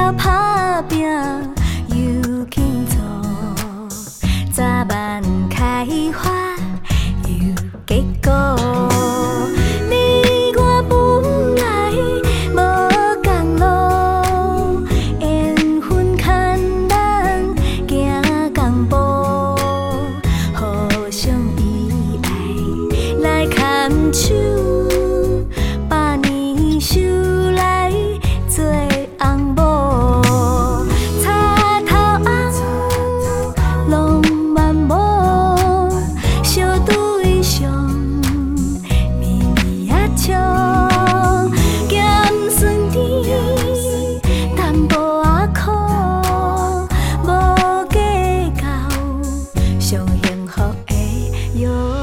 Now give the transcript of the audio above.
了打拼又轻松，早晚开花有结果。你我本来无共路，缘分牵咱行共步，互相依爱来牵手，百年修来做翁某。插头翁，浪漫某，相对上绵绵啊笑，咸酸甜，淡薄仔苦，无计较，上幸福的药。